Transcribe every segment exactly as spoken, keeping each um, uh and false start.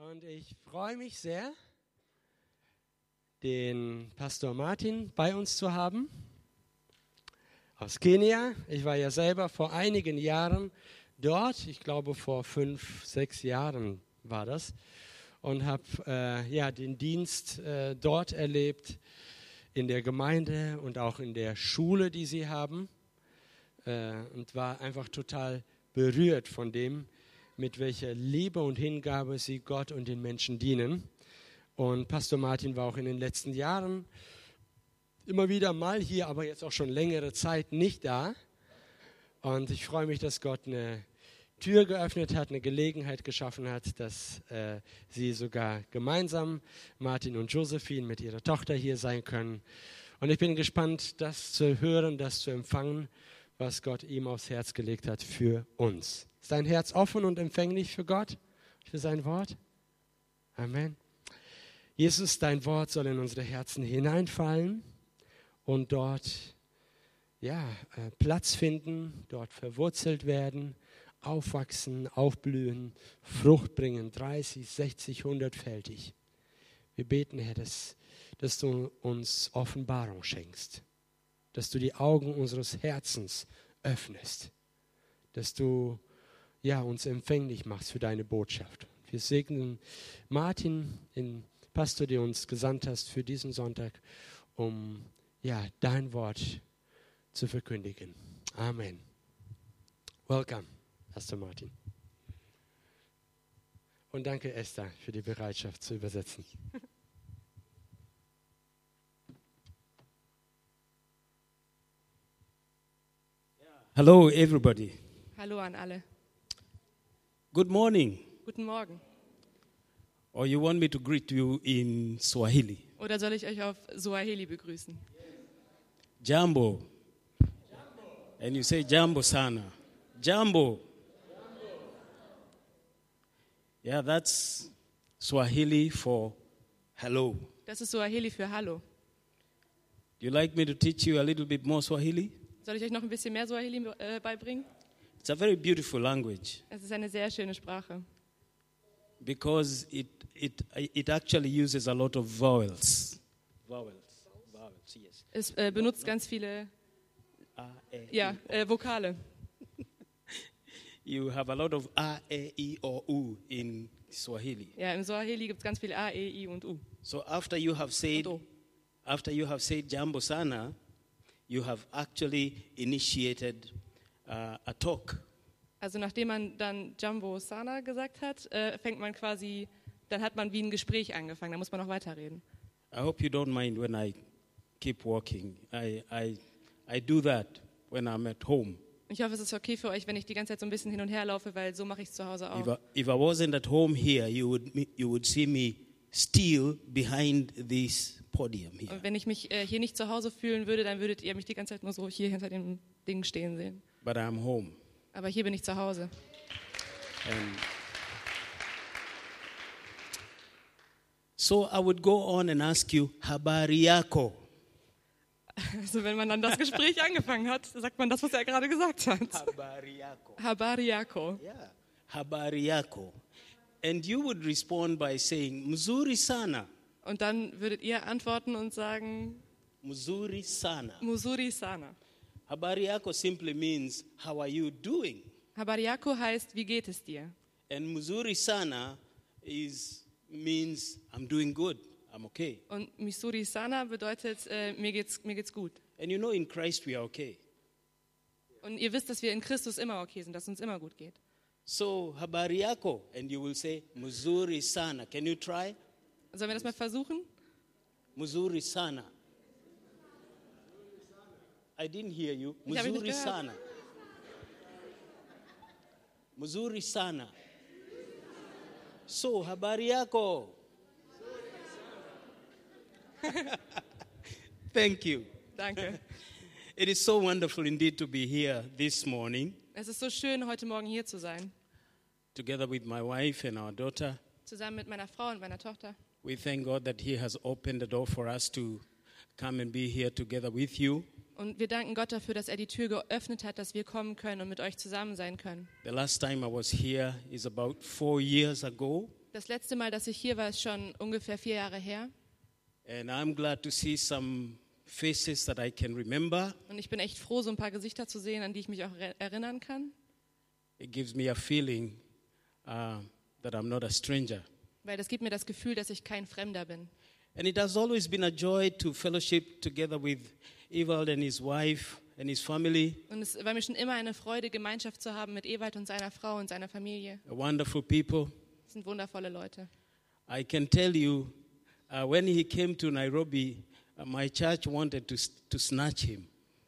Und ich freue mich sehr, den Pastor Martin bei uns zu haben, aus Kenia. Ich war ja selber vor einigen Jahren dort, ich glaube vor fünf, sechs Jahren war das, und habe äh, ja, den Dienst äh, dort erlebt, in der Gemeinde und auch in der Schule, die sie haben, äh, und war einfach total berührt von dem, mit welcher Liebe und Hingabe sie Gott und den Menschen dienen. Und Pastor Martin war auch in den letzten Jahren immer wieder mal hier, aber jetzt auch schon längere Zeit nicht da. Und ich freue mich, dass Gott eine Tür geöffnet hat, eine Gelegenheit geschaffen hat, dass äh, sie sogar gemeinsam, Martin und Josephine, mit ihrer Tochter hier sein können. Und ich bin gespannt, das zu hören, das zu empfangen, was Gott ihm aufs Herz gelegt hat für uns. Ist dein Herz offen und empfänglich für Gott, für sein Wort? Amen. Jesus, dein Wort soll in unsere Herzen hineinfallen und dort ja, Platz finden, dort verwurzelt werden, aufwachsen, aufblühen, Frucht bringen, dreißig, sechzig, hundertfältig. Wir beten, Herr, dass, dass du uns Offenbarung schenkst, dass du die Augen unseres Herzens öffnest, dass du ja, uns empfänglich machst für deine Botschaft. Wir segnen Martin, den Pastor, der uns gesandt hast für diesen Sonntag, um ja, dein Wort zu verkündigen. Amen. Welcome, Pastor Martin. Und danke, Esther, für die Bereitschaft zu übersetzen. Hello, everybody. Hallo an alle. Good morning. Guten Morgen. Or you want me to greet you in Swahili? Oder soll ich euch auf Swahili begrüßen? Jambo. Jambo. And you say jambo sana. Jambo. Jambo. Yeah, that's Swahili for hello. Das ist Swahili für Hallo. Do you like me to teach you a little bit more Swahili? Soll ich euch noch ein bisschen mehr Swahili äh, beibringen? It's a very beautiful language. Es ist eine sehr schöne Sprache. Because it it it actually uses a lot of vowels. Vowels. Vowels, yes. Es äh, benutzt ganz viele A, E, ja, äh, Vokale. You have a lot of A, E, I, O, U in Swahili. Ja, im Swahili gibt es ganz viele A, E, I und U. So after you have said after you have said Jambo Sana, you have actually initiated uh, a talk. Also nachdem man dann Jambo Sana gesagt hat, äh, fängt man quasi, dann hat man wie ein Gespräch angefangen, da muss man noch weiterreden. I hope you don't mind when I keep walking. I, I, I do that when I'm at home. Ich hoffe, es ist okay für euch, wenn ich die ganze Zeit so ein bisschen hin und her laufe, weil so mache ich es zu Hause auch. If I, if I wasn't at home here, you would, you would see me still behind this podium here. Und wenn ich mich äh, hier nicht zu Hause fühlen würde, dann würdet ihr mich die ganze Zeit nur so hier hinter dem Ding stehen sehen. But I'm home. Aber hier bin ich zu Hause. And so I would go on and ask you, habari yako. Also wenn man dann das Gespräch angefangen hat, sagt man das, was er gerade gesagt hat. Habari yako. Habari yako. Yeah, habari yako. And you would respond by saying, mzuri sana. Und dann würdet ihr antworten und sagen, Mzuri sana. Mzuri sana. Habari yako simply means, how are you doing? Habari yako heißt, wie geht es dir? And mzuri sana is means, I'm doing good, I'm okay. Und Mzuri sana bedeutet, äh, mir geht's, mir geht's gut. And you know in Christ we are okay. Und ihr wisst, dass wir in Christus immer okay sind, dass es uns immer gut geht. So, habari yako, and you will say, mzuri sana. Can you try? Sollen wir das mal versuchen? Mzuri sana. I didn't hear you. Ich habe nicht Mzuri gehört. sana. Mzuri sana. So, habari yako. Thank you. Danke. It is so wonderful indeed to be here this morning, Es ist so schön, heute Morgen hier zu sein. together with my wife and our daughter. Zusammen mit meiner Frau und meiner Tochter. We thank God that He has opened the door for us to come and be here together with you. Und wir danken Gott dafür, dass er die Tür geöffnet hat, dass wir kommen können und mit euch zusammen sein können. The last time I was here is about four years ago. Das letzte Mal, dass ich hier war, ist schon ungefähr vier Jahre her. And I'm glad to see some faces that I can remember. Und ich bin echt froh, so ein paar Gesichter zu sehen, an die ich mich auch re- erinnern kann. It gives me a feeling uh, that I'm not a stranger. Weil das gibt mir das Gefühl, dass ich kein Fremder bin. And it has always been a joy to fellowship together with Ewald and his wife and his family. Und es war mir schon immer eine Freude, Gemeinschaft zu haben mit Ewald und seiner Frau und seiner Familie. A wonderful people. Das sind wundervolle Leute. I can tell you, uh, when he came to Nairobi, uh, my church wanted to to snatch him.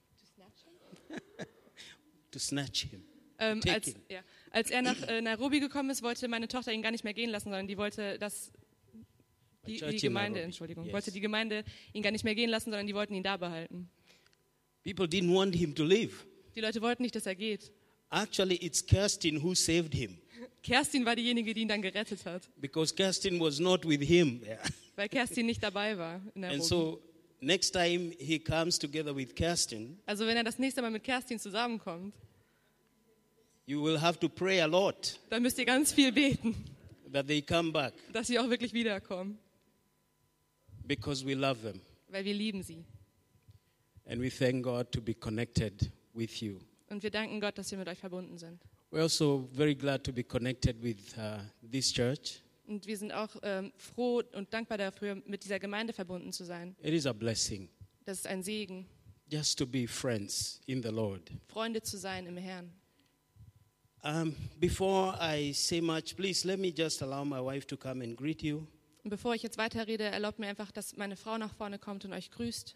To snatch him. Ähm, Take als, him. ja, als er nach äh, Nairobi gekommen ist, wollte meine Tochter ihn gar nicht mehr gehen lassen, sondern die wollte, dass die, church die in Gemeinde, Nairobi. Entschuldigung, Yes. wollte die Gemeinde ihn gar nicht mehr gehen lassen, sondern die wollten ihn da behalten. People didn't want him to leave. Die Leute wollten nicht, dass er geht. Actually, it's Kerstin who saved him, Kerstin war diejenige, die ihn dann gerettet hat, because Kerstin was not with him there. weil Kerstin nicht dabei war in And Nairobi. so next time he comes together with Kerstin, Also wenn er das nächste Mal mit Kerstin zusammenkommt, you will have to pray a lot dann müsst ihr ganz viel beten, that they come back, dass sie auch wirklich wiederkommen, because we love them. weil wir lieben sie. And we thank God to be connected with you. Und wir danken Gott, dass wir mit euch verbunden sind. We're also very glad to be connected with uh, this church. Und wir sind auch ähm, froh und dankbar dafür, mit dieser Gemeinde verbunden zu sein. It is a blessing Das ist ein Segen, just to be friends in the Lord. Freunde zu sein im Herrn. Um, before I say much, please let me just allow my wife to come and greet you. Und bevor ich jetzt weiterrede, erlaubt mir einfach, dass meine Frau nach vorne kommt und euch grüßt.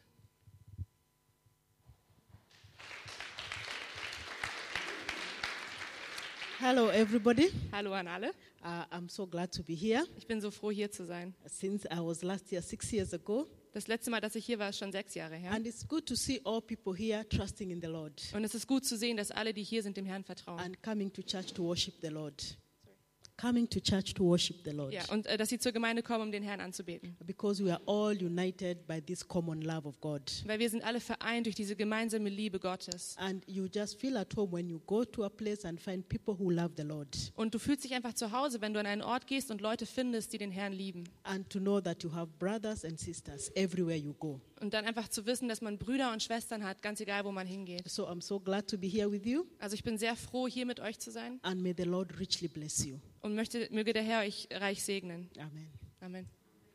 Hello, everybody. Hallo an alle. Uh, I'm so glad to be here. Ich bin so froh, hier zu sein. Since I was last year, six years ago. Das letzte Mal, dass ich hier war, ist schon sechs Jahre her. And it's good to see all people here trusting in the Lord Und es ist gut zu sehen, dass alle, die hier sind, dem Herrn vertrauen. and coming to church to worship the Lord. Coming to church to worship the Lord. Ja, und äh, dass sie zur Gemeinde kommen, um den Herrn anzubeten. Because we are all united by this common love of God. Weil wir sind alle vereint durch diese gemeinsame Liebe Gottes. And you just feel at home when you go to a place and find people who love the Lord. Und du fühlst dich einfach zu Hause, wenn du an einen Ort gehst und Leute findest, die den Herrn lieben. And to know that you have brothers and sisters everywhere you go. Und dann einfach zu wissen, dass man Brüder und Schwestern hat, ganz egal, wo man hingeht. So I'm so glad to be here with you. Also ich bin sehr froh, hier mit euch zu sein And may the Lord richly bless you. und möchte, möge der Herr euch reich segnen. Amen. Amen.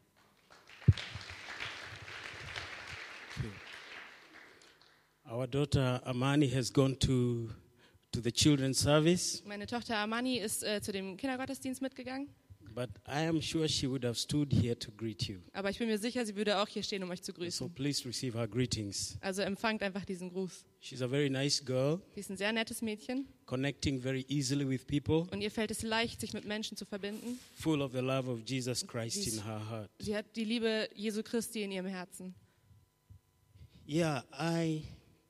Our daughter Amani has gone to, to the children's service, Meine Tochter Amani ist äh, zu dem Kindergottesdienst mitgegangen, but I am sure she would have stood here to greet you. aber ich bin mir sicher, sie würde auch hier stehen, um euch zu So grüßen. please receive her greetings. Also empfangt einfach diesen Gruß. She's a very nice girl, Sie ist ein sehr nettes Mädchen connecting very easily with people, und ihr fällt es leicht, sich mit Menschen zu verbinden. full of the love of Jesus Christ in her heart. Sie hat die Liebe Jesu Christi in ihrem Herzen. Yeah, I,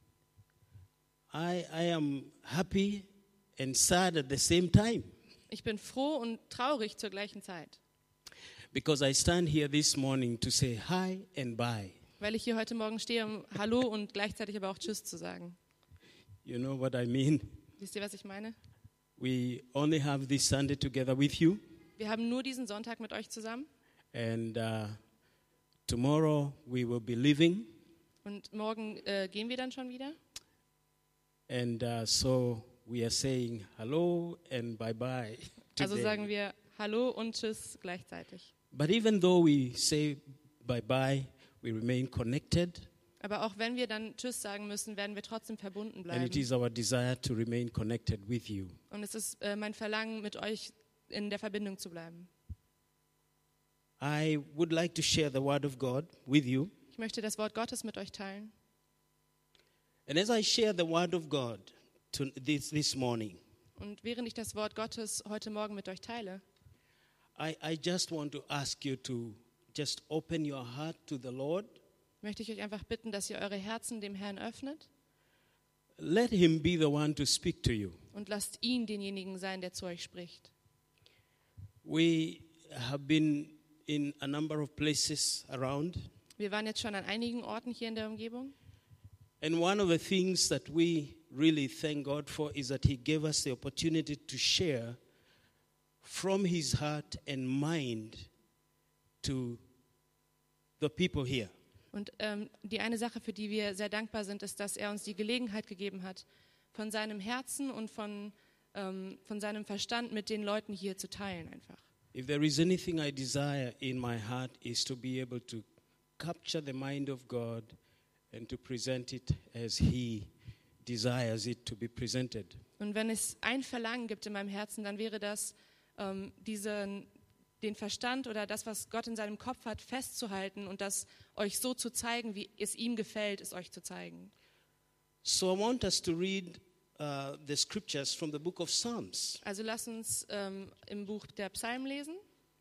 I, I am happy and sad at the same time, Ich bin froh und traurig zur gleichen Zeit, because I stand here this morning to say hi and bye. weil ich hier heute Morgen stehe, um Hallo und gleichzeitig aber auch Tschüss zu sagen. You know what I mean? Wisst ihr, was ich meine? We only have this Sunday together with you, Wir haben nur diesen Sonntag mit euch zusammen and uh, tomorrow we will be leaving. und morgen äh, gehen wir dann schon wieder. And uh, so we are saying hello and bye-bye Also today. sagen wir Hallo und Tschüss gleichzeitig. But even though we say bye-bye, we remain connected, Aber auch wenn wir dann Tschüss sagen müssen, werden wir trotzdem verbunden and bleiben. it is our desire to remain connected with you. Und es ist äh, mein Verlangen, mit euch in der Verbindung zu bleiben. I would like to share the word of God with you. Ich möchte das Wort Gottes mit euch teilen. And as I share the word of God to this, this morning, Und während ich das Wort Gottes heute Morgen mit euch teile, I, I just want to ask you to just open your heart to the Lord. möchte ich euch einfach bitten, dass ihr eure Herzen dem Herrn öffnet Let him be the one to speak to you. und lasst ihn denjenigen sein, der zu euch spricht. We have been in a number of places around, Wir waren jetzt schon an einigen Orten hier in der Umgebung. and one of the things that we really thank God for is that he gave us the opportunity to share from his heart and mind to the people here. Und ähm, die eine Sache, für die wir sehr dankbar sind, ist, dass er uns die Gelegenheit gegeben hat, von seinem Herzen und von, ähm, von seinem Verstand mit den Leuten hier zu teilen einfach. If there is anything I desire in my heart is to be able to capture the mind of God and to present it as he desires it to be presented. Und wenn es ein Verlangen gibt in meinem Herzen, dann wäre das, ähm, diesen, den Verstand oder das, was Gott in seinem Kopf hat, festzuhalten und das euch so zu zeigen, wie es ihm gefällt, es euch zu zeigen. So I want us to read uh, the scriptures from the book of Psalms. Also lasst uns ähm, im Buch der Psalmen lesen.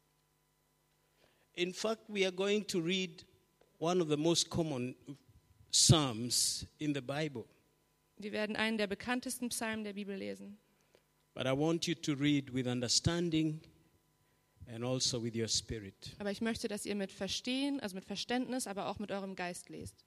In fact, we are going to read one of the most common Psalms in the Bible. Wir werden einen der bekanntesten Psalmen der Bibel lesen. But I want you to read with understanding and also with your spirit. Aber ich möchte, dass ihr mit Verstehen, also mit Verständnis, aber auch mit eurem Geist lest.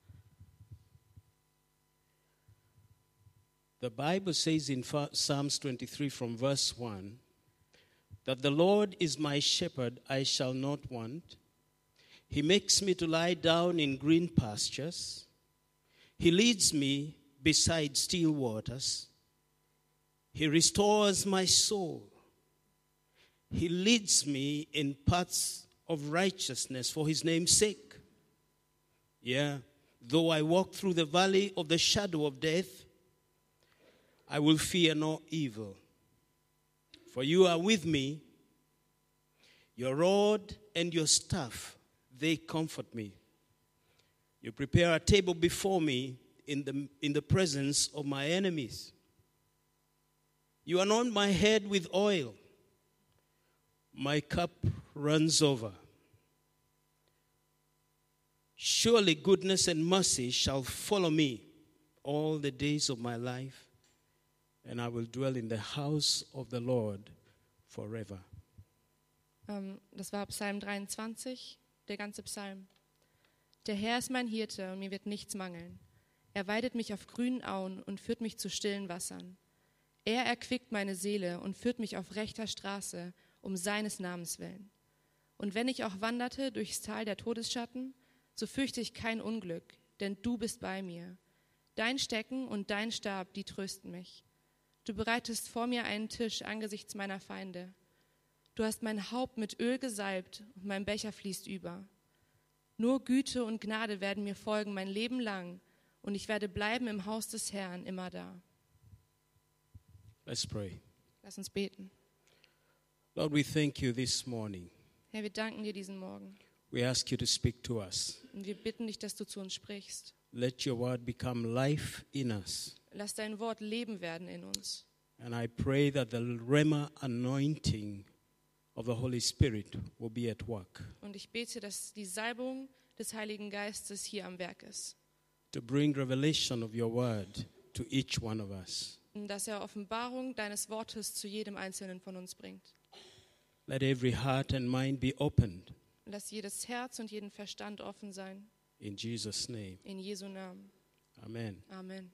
The Bible says in Psalms twenty-three from verse one that the Lord is my shepherd, I shall not want. He makes me to lie down in green pastures. He leads me beside still waters. He restores my soul. He leads me in paths of righteousness for his name's sake. Yeah, though I walk through the valley of the shadow of death, I will fear no evil. For you are with me. Your rod and your staff, they comfort me. You prepare a table before me in the, in the presence of my enemies. You anoint my head with oil. My cup runs over. Surely goodness and mercy shall follow me all the days of my life, and I will dwell in the house of the Lord forever. Ähm, das war Psalm dreiundzwanzig, der ganze Psalm. Der Herr ist mein Hirte und mir wird nichts mangeln. Er weidet mich auf grünen Auen und führt mich zu stillen Wassern. Er erquickt meine Seele und führt mich auf rechter Straße, um seines Namens willen. Und wenn ich auch wanderte durchs Tal der Todesschatten, so fürchte ich kein Unglück, denn du bist bei mir. Dein Stecken und dein Stab, die trösten mich. Du bereitest vor mir einen Tisch angesichts meiner Feinde. Du hast mein Haupt mit Öl gesalbt und mein Becher fließt über. Nur Güte und Gnade werden mir folgen mein Leben lang, und ich werde bleiben im Haus des Herrn immer da. Let's pray. Lass uns beten. Lord, we thank you this morning. Herr, wir danken dir diesen Morgen. We ask you to speak to us. Und wir bitten dich, dass du zu uns sprichst. Let your word become life in us. Lass dein Wort Leben werden in uns. And I pray that the Rhema anointing of the Holy Spirit will be at work Und ich bete, dass die Salbung des Heiligen Geistes hier am Werk ist. to bring revelation of your word to each one of us. Und dass er Offenbarung deines Wortes zu jedem Einzelnen von uns bringt. Let every heart and mind be opened Und lass jedes Herz und jeden Verstand offen sein. in Jesus' name. In Jesu Namen. Amen. Amen.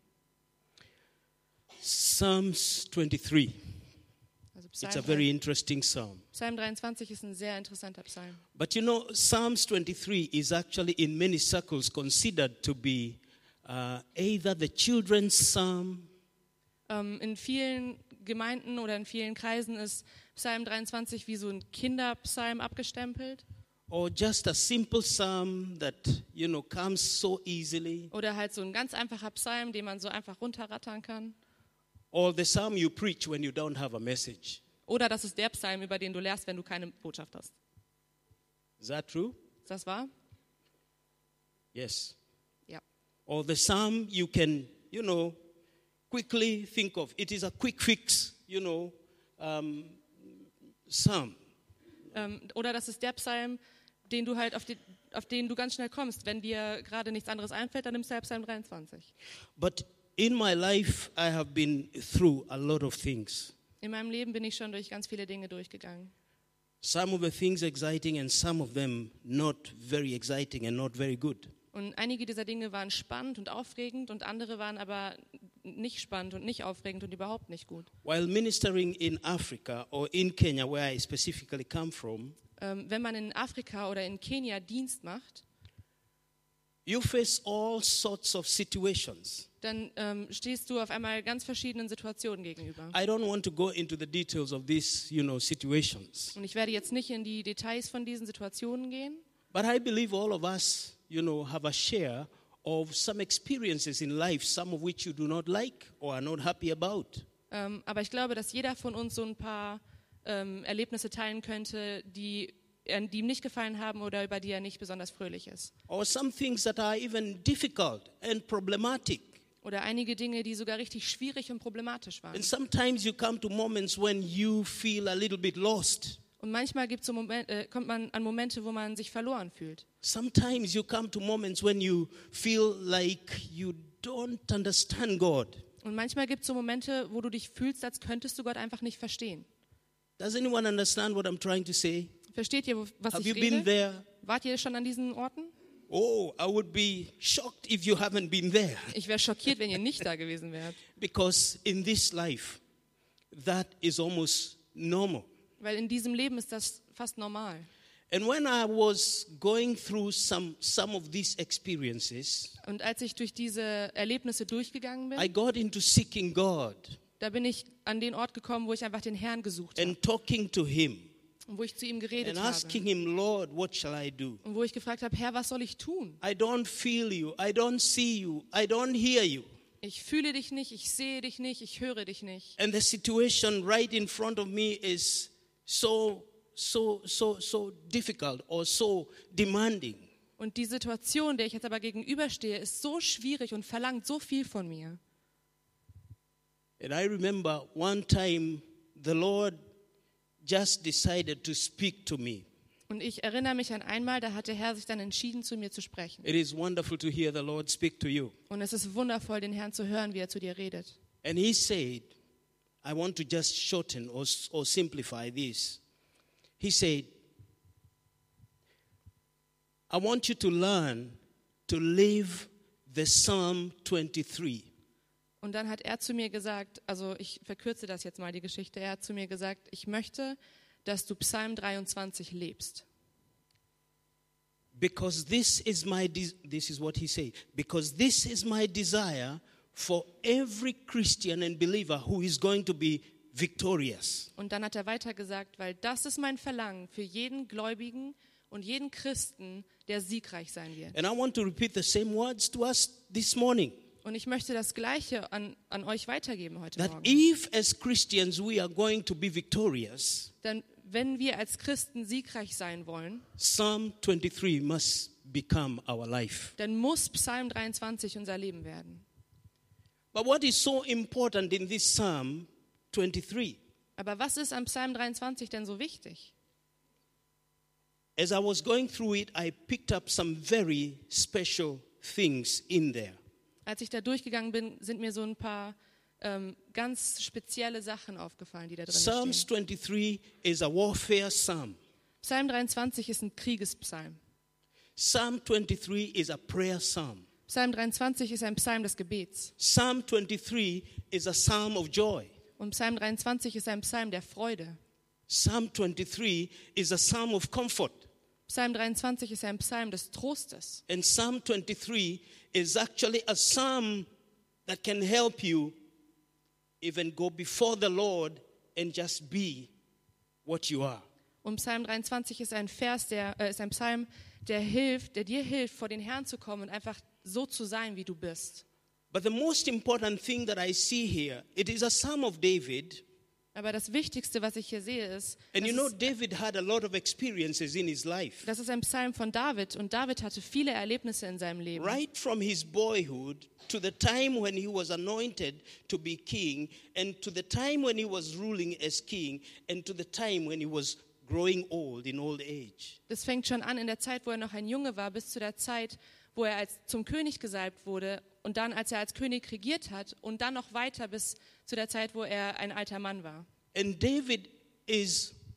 Psalms twenty-three. Also It's a Psalm, very interesting psalm. Psalm dreiundzwanzig ist ein sehr interessanter Psalm. But you know, Psalms twenty-three is actually in many circles considered to be uh, either the children's psalm Ähm, in vielen Gemeinden oder in vielen Kreisen ist Psalm dreiundzwanzig wie so ein Kinderpsalm abgestempelt. or just a simple psalm that, you know, comes so easily, Oder halt so ein ganz einfacher Psalm, den man so einfach runterrattern kann. or the psalm you preach when you don't have a message. Oder das ist der Psalm, über den du lehrst, wenn du keine Botschaft hast. Is that true? Ist das wahr? Yes. Ja. Or the psalm you can, you know, quickly think of. It is a quick fix, you know, um, psalm. Ähm, oder das ist der Psalm, den du halt auf, die, auf den du ganz schnell kommst. Wenn dir gerade nichts anderes einfällt, dann nimmst du halt Psalm dreiundzwanzig. But in my life, I have been through a lot of things. In meinem Leben bin ich schon durch ganz viele Dinge durchgegangen. Some of the things exciting and some of them not very exciting and not very good. Und einige dieser Dinge waren spannend und aufregend und andere waren aber nicht spannend und nicht aufregend und überhaupt nicht gut. While ministering in Africa or in Kenya, where I specifically come from, Ähm, wenn man in Afrika oder in Kenia Dienst macht, you face all sorts of situations. dann ähm, stehst du auf einmal ganz verschiedenen Situationen gegenüber. I don't want to go into the details of these, you know, situations. Und ich werde jetzt nicht in die Details von diesen Situationen gehen, But I believe all of us, you know, have a share of some experiences in life, some of which you do not like or are not happy about. ähm, aber ich glaube, dass jeder von uns so ein paar ähm, Erlebnisse teilen könnte, die, äh, die ihm nicht gefallen haben oder über die er nicht besonders fröhlich ist. Or some things that are even difficult and problematic. Oder einige Dinge, die sogar richtig schwierig und problematisch waren. And sometimes you come to moments when you feel a little bit lost. Und manchmal gibt's so Momen- äh, kommt man an Momente, wo man sich verloren fühlt. Sometimes you come to moments when you feel like you don't understand God. Und manchmal gibt es so Momente, wo du dich fühlst, als könntest du Gott einfach nicht verstehen. Does anyone understand what I'm trying to say? Versteht ihr, wo- was Have ich you been rede? there? Wart ihr schon an diesen Orten? Oh, I would be shocked if you haven't been there. Ich wäre schockiert, wenn ihr nicht da gewesen wärt. Because in this life, that is almost normal. Weil in diesem Leben ist das fast normal. And when I was going through some, some of these experiences, Und als ich durch diese Erlebnisse durchgegangen I bin, got into seeking God da bin ich an den Ort gekommen, wo ich einfach den Herrn gesucht habe. and talking to Him Und wo ich zu ihm geredet and habe. asking Him, Lord, what shall I do? Und wo ich gefragt habe, Herr, was soll ich tun? I don't feel you. I don't see you. I don't hear you. Ich fühle dich nicht, ich sehe dich nicht, ich höre dich nicht. And the situation right in front of me is so, so, so, so difficult or so demanding. Und die Situation, der ich jetzt aber gegenüberstehe, ist so schwierig und verlangt so viel von mir. And I remember one time the Lord just decided to speak to me. Und ich erinnere mich an einmal, da hat der Herr sich dann entschieden, zu mir zu sprechen. It is wonderful to hear the Lord speak to you. Und es ist wundervoll, den Herrn zu hören, wie er zu dir redet. And He said, I want to just shorten or, or simplify this. He said, I want you to learn to live the Psalm twenty-three. Und dann hat er zu mir gesagt, also ich verkürze das jetzt mal die Geschichte, er hat zu mir gesagt, ich möchte, dass du Psalm dreiundzwanzig lebst. Because this is my de- this is what he said. Because this is my desire for every Christian and believer who is going to be victorious. Und dann hat er weiter gesagt, weil das ist mein Verlangen für jeden Gläubigen und jeden Christen, der siegreich sein wird. And I want to repeat the same words to us this morning. Und ich möchte das Gleiche an, an euch weitergeben heute That Morgen. if as Christians we are going to be victorious, Denn wenn wir als Christen siegreich sein wollen, Psalm twenty-three must become our life. dann muss Psalm dreiundzwanzig unser Leben werden. But what is so important in this Psalm twenty-three? Aber was ist am Psalm dreiundzwanzig denn so wichtig? As I was going through it, I picked up some very special things in there. Als ich da durchgegangen bin, sind mir so ein paar ähm, ganz spezielle Sachen aufgefallen, die da drin Psalms stehen. twenty-three is a warfare psalm. Psalm dreiundzwanzig ist ein Kriegespsalm. Psalm twenty-three is a prayer psalm. Psalm dreiundzwanzig ist ein Psalm des Gebets. Psalm twenty-three is a psalm of joy. Und Psalm dreiundzwanzig ist ein Psalm der Freude. Psalm twenty-three is a psalm of comfort. Psalm dreiundzwanzig ist ein Psalm des Trostes. And Psalm twenty-three is actually a psalm that can help you even go before the Lord and just be what you are. Und Psalm dreiundzwanzig ist ein Vers, der äh, ist ein Psalm, der hilft, der dir hilft, vor den Herrn zu kommen und einfach so zu sein, wie du bist. But the most important thing that I see here, it is a psalm of David. Aber das Wichtigste, was ich hier sehe, ist, And dass you know, es, David had a lot of experiences in his life. das ist ein Psalm von David. Und David hatte viele Erlebnisse in seinem Leben. Right from his boyhood to the time when he was anointed to be king, and to the time when he was ruling as king, and to the time when he was growing old in old age. Das fängt schon an in der Zeit, wo er noch ein Junge war, bis zu der Zeit, wo er als zum König gesalbt wurde und dann, als er als König regiert hat und dann noch weiter bis zu der Zeit, wo er ein alter Mann war. And David is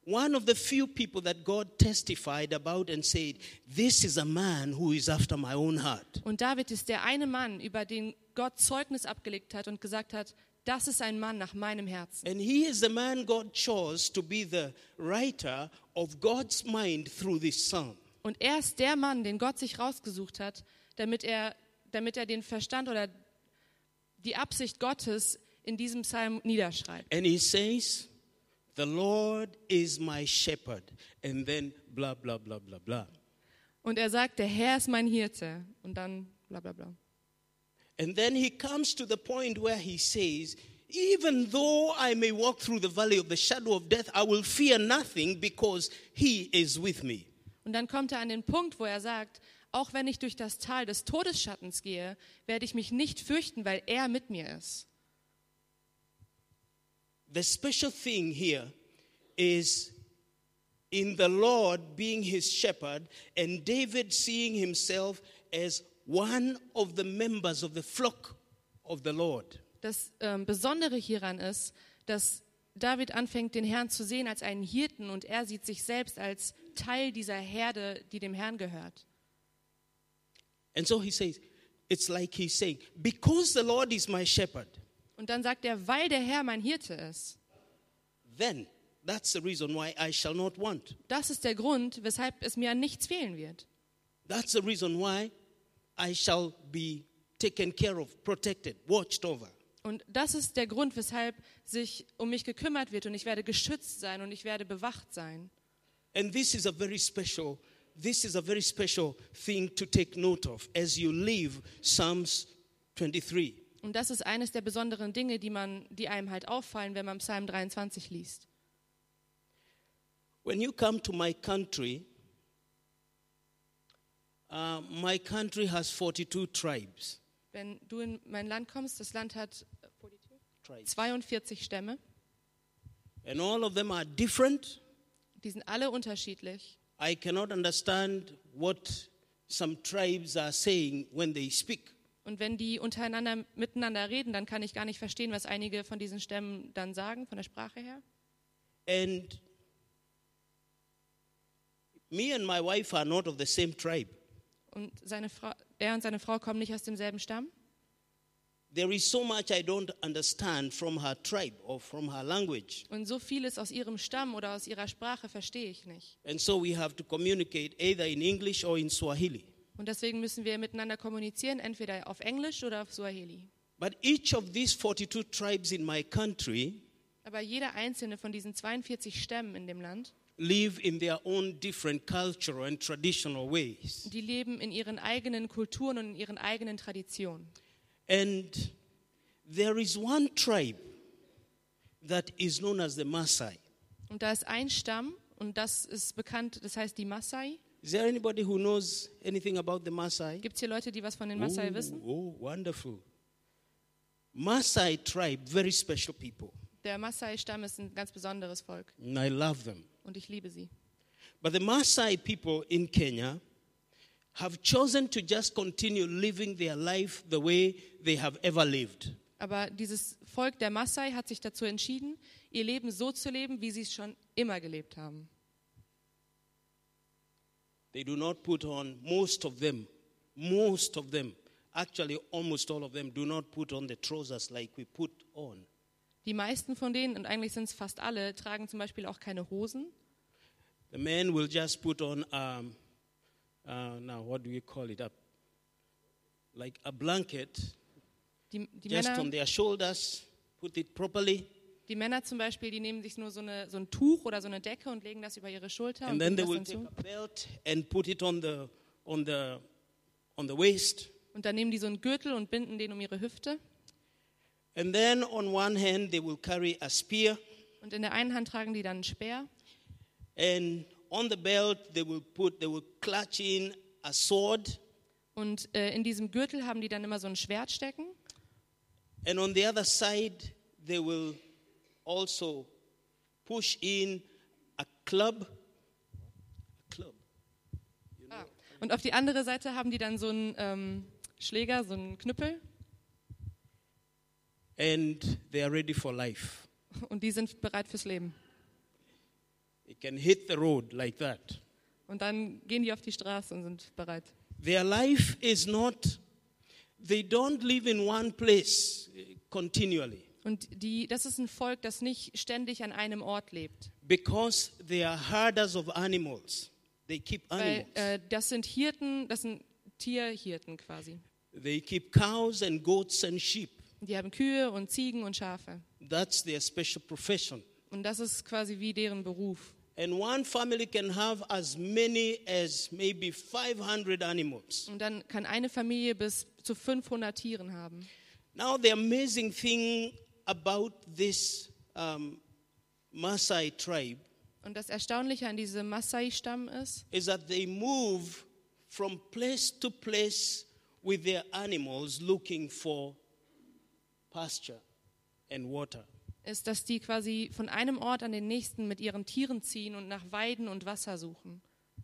one of the few people that God testified about and said, this is a man who is after my own heart. Und David ist der eine Mann, über den Gott Zeugnis abgelegt hat und gesagt hat, das ist ein Mann nach meinem Herzen. And he is the man God chose to be the writer of God's mind through this psalm. Und er ist der Mann, den Gott sich rausgesucht hat, damit er, damit er den Verstand oder die Absicht Gottes in diesem Psalm niederschreibt. And he says, the Lord is my shepherd. And then blah, blah, blah, blah, blah. Und er sagt, der Herr ist mein Hirte. Und dann bla bla bla. And then he comes to the point where he says, even though I may walk through the valley of the shadow of death, I will fear nothing because he is with me. Und dann kommt er an den Punkt, wo er sagt, auch wenn ich durch das Tal des Todesschattens gehe, werde ich mich nicht fürchten, weil er mit mir ist. The special thing here is in the Lord being his shepherd and David seeing himself as one of the members of the flock of the Lord. Das ähm, Besondere hieran ist, dass David anfängt, den Herrn zu sehen als einen Hirten und er sieht sich selbst als Teil dieser Herde, die dem Herrn gehört. And so he says, it's like he's saying, because the Lord is my shepherd, Und dann sagt er, weil der Herr mein Hirte ist. then that's the reason why I shall not want. Das ist der Grund, weshalb es mir an nichts fehlen wird. That's the reason why I shall be taken care of, protected, watched over. Und das ist der Grund, weshalb sich um mich gekümmert wird und ich werde geschützt sein und ich werde bewacht sein. And this is a very special, this is a very special thing to take note of as you leave Psalms twenty-three. Und das ist eines der besonderen Dinge, die man, die einem halt auffallen, wenn man Psalm dreiundzwanzig liest. When you come to my country, uh, my country has forty-two tribes. Wenn du in mein Land kommst, das Land hat tribes. zweiundvierzig Stämme, And all of them are different. die sind alle unterschiedlich. I cannot understand what some tribes are saying when they speak. Und wenn die untereinander miteinander reden, dann kann ich gar nicht verstehen, was einige von diesen Stämmen dann sagen, von der Sprache her. And me and my wife are not of the same tribe. Und seine Frau, er und seine Frau kommen nicht aus demselben Stamm. There is so much I don't understand from her tribe or from her language. Und so vieles aus ihrem Stamm oder aus ihrer Sprache verstehe ich nicht. And so we have to communicate either in English or in Swahili. Und deswegen müssen wir miteinander kommunizieren, entweder auf Englisch oder auf Swahili. But each of these forty-two tribes in my country Aber jeder einzelne von diesen zweiundvierzig Stämmen in dem Land, live in their own different cultural and traditional ways. die leben in ihren eigenen Kulturen und in ihren eigenen Traditionen. And there is one tribe that is known as the Maasai. Und da ist ein Stamm, und das ist bekannt, das heißt die Maasai. Is there anybody who knows anything about the Maasai? Gibt es hier Leute, die was von den Maasai oh, wissen? oh, wonderful. Maasai tribe, very special people. Der Maasai-Stamm ist ein ganz besonderes Volk And I love them. und ich liebe sie. But the Maasai people in Kenya have chosen to just continue living their life the way they have ever lived. Aber dieses Volk der Maasai hat sich dazu entschieden, ihr Leben so zu leben, wie sie es schon immer gelebt haben. They do not put on, most of them, most of them, actually almost all of them do not put on the trousers like we put on. Die meisten von denen, und eigentlich sind es fast alle, tragen zum Beispiel auch keine Hosen. The men will just put on, um, uh, now what do we call it, a, like a blanket, Die, die, just on Männer, their shoulders, put it properly, die Männer zum Beispiel, die nehmen sich nur so, eine, so ein Tuch oder so eine Decke und legen das über ihre Schulter and und then binden they das will dann take zu. a belt and put it on the, on the, on the waist. Und dann nehmen die so einen Gürtel und binden den um ihre Hüfte. And then on one hand they will carry a spear, Und in der einen Hand tragen die dann einen Speer. and on the belt they will put, they will clutch in a sword, Und äh, in diesem Gürtel haben die dann immer so ein Schwert stecken. and on the other side they will also push in a club. A club. Ah. Und auf die andere Seite haben die dann so einen ähm, Schläger, so einen Knüppel. And they are ready for life. Und die sind bereit fürs Leben. He can hit the road like that. Und dann gehen die auf die Straße und sind bereit. Their life is not, they don't live in one place continually. Und die, das ist ein Volk, das nicht ständig an einem Ort lebt. Because they are herders of animals. They keep Weil animals. äh, das sind Hirten, das sind Tierhirten quasi. They keep cows and goats and sheep. Die haben Kühe und Ziegen und Schafe. That's their special profession. Und das ist quasi wie deren Beruf. And one family can have as many as maybe five hundred animals. Und dann kann eine Familie bis zu fünfhundert Tieren haben. Now the amazing thing about this um, Maasai tribe Und das Erstaunliche an diesem Maasai-Stamm ist, is that they move from place to place with their animals looking for pasture and water. ist, dass die quasi von einem Ort an den nächsten mit ihren Tieren ziehen und nach Weiden und Wasser suchen.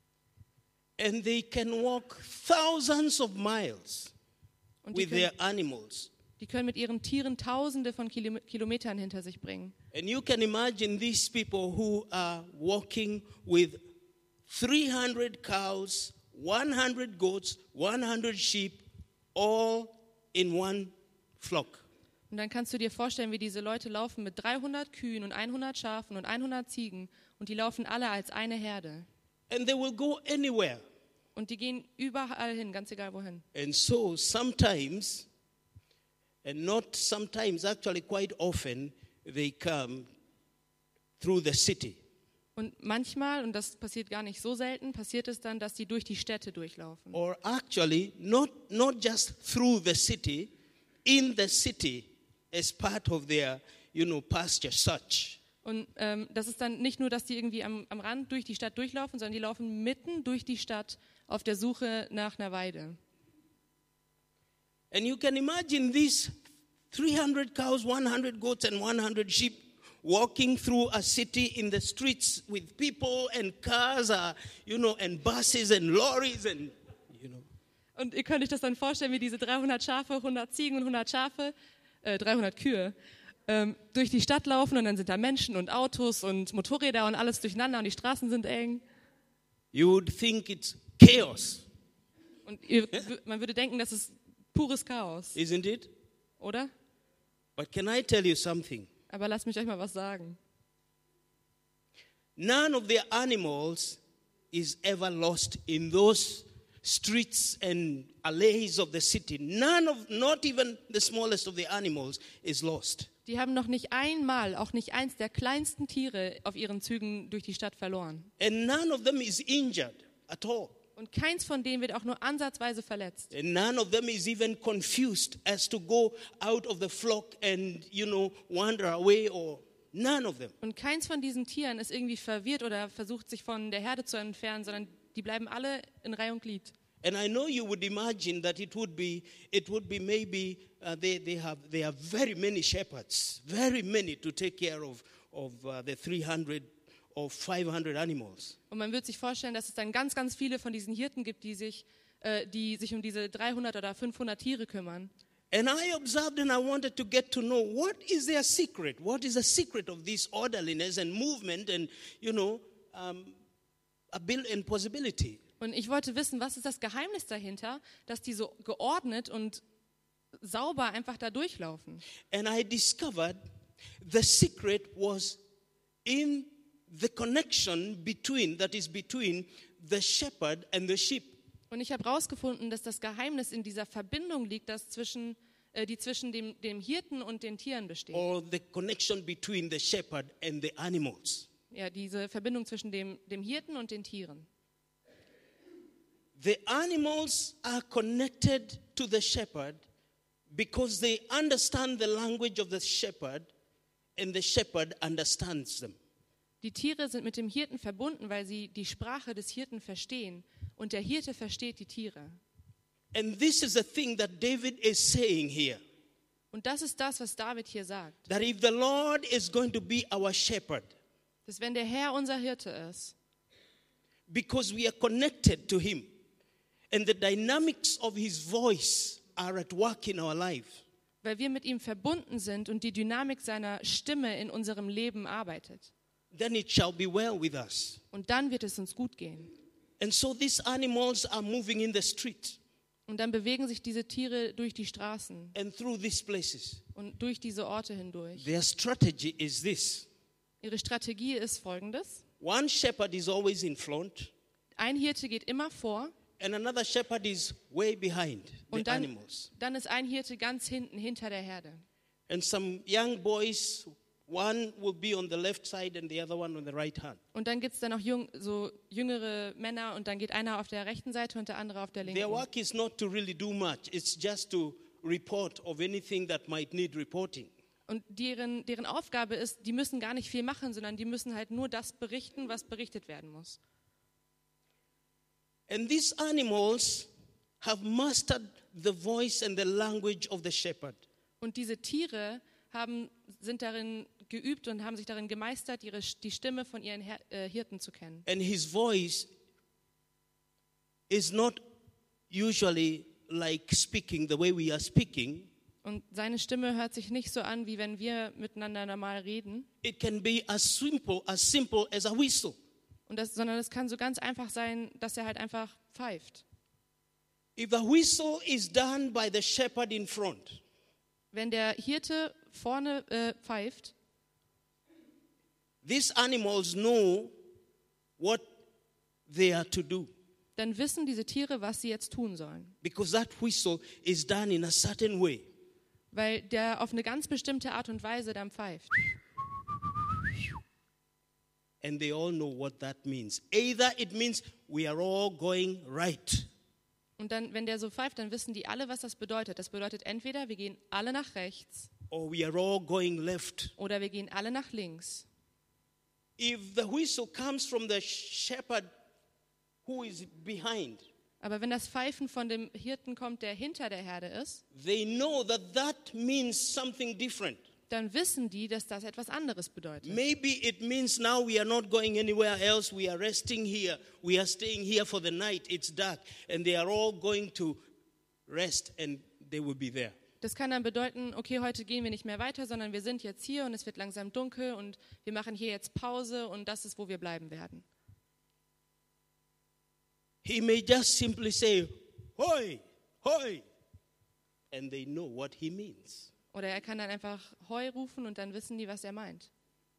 And they can walk thousands of miles Und die with können, their animals. die können mit ihren Tieren Tausende von Kilo- Kilometern hinter sich bringen. And you can imagine these people who are walking with three hundred cows, one hundred goats, one hundred sheep, all in one flock. Und dann kannst du dir vorstellen, wie diese Leute laufen mit dreihundert Kühen und hundert Schafen und hundert Ziegen. Und die laufen alle als eine Herde. And they will go anywhere. Und die gehen überall hin, ganz egal wohin. And so sometimes, and not sometimes, actually quite often, they come through the city. Und manchmal, und das passiert gar nicht so selten, passiert es dann, dass die durch die Städte durchlaufen. Or actually, not, not just through the city, in the city as part of their, you know, pasture such. Und ähm, das ist dann nicht nur, dass die irgendwie am, am Rand durch die Stadt durchlaufen, sondern die laufen mitten durch die Stadt auf der Suche nach einer Weide. And you can imagine these three hundred cows, one hundred goats, and one hundred sheep walking through a city in the streets with people and cars, uh, you know, and buses and lorries and, you know. Und ihr könnt euch das dann vorstellen, wie diese dreihundert Schafe, hundert Ziegen und hundert Schafe, äh, dreihundert Kühe, ähm, durch die Stadt laufen und dann sind da Menschen und Autos und Motorräder und alles durcheinander und die Straßen sind eng. You would think it's chaos, Und ihr, man würde denken, das ist pures Chaos, isn't it? oder? But can I tell you something? Aber lasst mich euch mal was sagen. None of their animals is ever lost in those streets and alleys of the city. None of, not even the smallest of the animals is lost. Die haben noch nicht einmal, auch nicht eins der kleinsten Tiere auf ihren Zügen durch die Stadt verloren. And none of them is injured at all. Und keins von denen wird auch nur ansatzweise verletzt. And none of them is even confused as to go out of the flock and, you know, wander away, or none of them. Und keins von diesen Tieren ist irgendwie verwirrt oder versucht, sich von der Herde zu entfernen, sondern die bleiben alle in Reih und Glied. And I know you would imagine that it would be, it would be maybe uh, they, they have they have very many shepherds, very many to take care of of uh, the three hundred or five hundred animals. Und man wird sich vorstellen, dass es dann ganz, ganz viele von diesen Hirten gibt, die sich, äh, die sich um diese dreihundert oder fünfhundert Tiere kümmern. And I observed and I wanted to get to know what is their secret? What is the secret of this orderliness and movement and, you know, um, ability and possibility? Und ich wollte wissen, was ist das Geheimnis dahinter, dass die so geordnet und sauber einfach da durchlaufen. And I discovered the secret was in the connection between, that is between the shepherd and the sheep. Und ich habe herausgefunden, dass das Geheimnis in dieser Verbindung liegt, dass zwischen, äh, die zwischen dem, dem Hirten und den Tieren besteht. Or the connection between the shepherd and the animals. Ja, diese Verbindung zwischen dem, dem Hirten und den Tieren. The animals are connected to the shepherd because they understand the language of the shepherd and the shepherd understands them. Die Tiere sind mit dem Hirten verbunden, weil sie die Sprache des Hirten verstehen. Und der Hirte versteht die Tiere. And this is the thing that David is saying here. Und das ist das, was David hier sagt. That if the Lord is going to be our shepherd, Dass wenn der Herr unser Hirte ist, because we are connected to him, and the dynamics of his voice are at work in our life, weil wir mit ihm verbunden sind und die Dynamik seiner Stimme in unserem Leben arbeitet, then it shall be well with us. Und dann wird es uns gut gehen. And so these animals are moving in the street Und dann bewegen sich diese Tiere durch die Straßen and through these places. und durch diese Orte hindurch. Their strategy is this. Ihre Strategie ist folgendes. One shepherd is always in front, Ein Hirte geht immer vor and another shepherd is way behind the und dann, animals. dann ist ein Hirte ganz hinten hinter der Herde. And some young boys, one will be on the left side and the other one on the right hand. Und dann gibt es dann noch jung, so jüngere Männer und dann geht einer auf der rechten Seite und der andere auf der Their linken. work is not to really do much. It's just to report of anything that might need reporting. Und deren, deren Aufgabe ist, die müssen gar nicht viel machen, sondern die müssen halt nur das berichten, was berichtet werden muss. And these animals have mastered the voice and the language of the shepherd. Und diese Tiere haben, sind darin geübt und haben sich darin gemeistert, ihre, die Stimme von ihren Her äh, Hirten zu kennen. And his voice is not usually like speaking the way we are speaking. Und seine Stimme hört sich nicht so an, wie wenn wir miteinander normal reden, It can be as simple as simple as a whistle. und das, sondern es kann so ganz einfach sein, dass er halt einfach pfeift. If the whistle is done by the shepherd in front, Wenn der Hirte vorne äh, pfeift, these animals know what they are to do, dann wissen diese Tiere, was sie jetzt tun sollen. because that whistle is done in a certain way. Weil der auf eine ganz bestimmte Art und Weise dann pfeift. And they all know what that means. Either it means we are all going right, Und dann, wenn der so pfeift, dann wissen die alle, was das bedeutet. Das bedeutet entweder, wir gehen alle nach rechts or we are all going left. oder wir gehen alle nach links. If the whistle comes from the shepherd who is behind, Aber wenn das Pfeifen von dem Hirten kommt, der hinter der Herde ist, they know that that means something different. dann wissen die, dass das etwas anderes bedeutet. Maybe it means now we are not going anywhere else. We are resting here. We are staying here for the night. It's dark. And they are all going to rest and they will be there. Das kann dann bedeuten, okay, heute gehen wir nicht mehr weiter, sondern wir sind jetzt hier und es wird langsam dunkel und wir machen hier jetzt Pause und das ist, wo wir bleiben werden. He may just simply say, hoi, hoi. And they know what he means. Oder er kann dann einfach Heu rufen und dann wissen die, was er meint.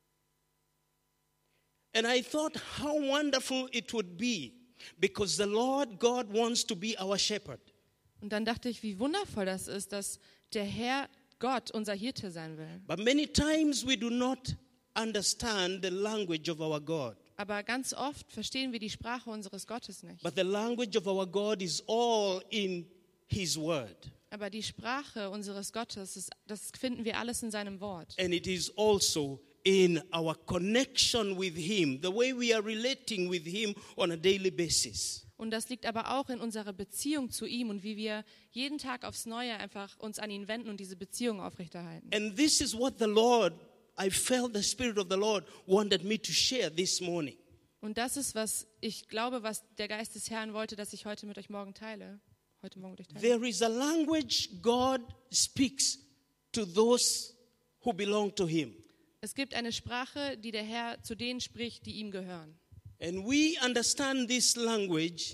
And I thought how wonderful it would be, because the Lord God wants to be our shepherd. Und dann dachte ich, wie wundervoll das ist, dass der Herr Gott unser Hirte sein will. But many times we do not understand the language of our God. Aber ganz oft verstehen wir die Sprache unseres Gottes nicht. But the language of our God is all in His Word. Aber die Sprache unseres Gottes, das, das finden wir alles in seinem Wort. And it is also in our connection with Him, the way we are relating with Him on a daily basis. Und das liegt aber auch in unserer Beziehung zu ihm und wie wir jeden Tag aufs Neue einfach uns an ihn wenden und diese Beziehung aufrechterhalten. And this is what the Lord, I felt the Spirit of the Lord wanted me to share this morning. Und das ist, was ich glaube, was der Geist des Herrn wollte, dass ich heute mit euch morgen teile. Heute Morgen mit euch teile. There is a language God speaks to those who belong to Him. Es gibt eine Sprache, die der Herr zu denen spricht, die ihm gehören. And we understand this language